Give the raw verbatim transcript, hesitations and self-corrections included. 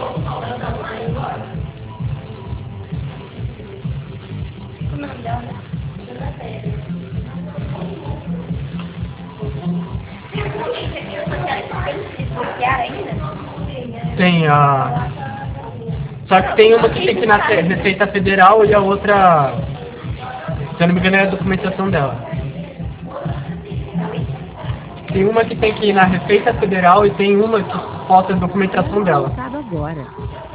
Tem a... Só que tem uma que tem que ir na Receita Federal e a outra, se eu não me engano, é a documentação dela. Tem uma que tem que ir na Receita Federal e tem uma que falta a documentação dela. Agora.